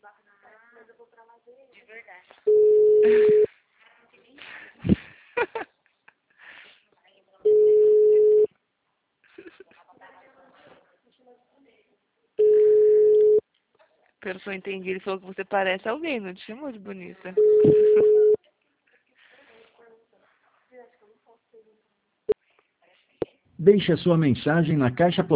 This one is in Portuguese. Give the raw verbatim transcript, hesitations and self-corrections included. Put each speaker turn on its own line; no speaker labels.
De verdade.
Pelo que eu entendi, ele falou que você parece alguém, não te chamou de bonita.
Deixe a sua mensagem na caixa